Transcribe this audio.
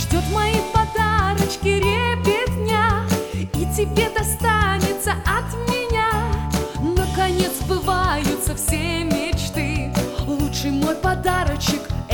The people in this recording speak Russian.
ждет мои подарочки ребятня, и тебе достанется от меня. Наконец сбываются все мечты. Лучший мой подарочек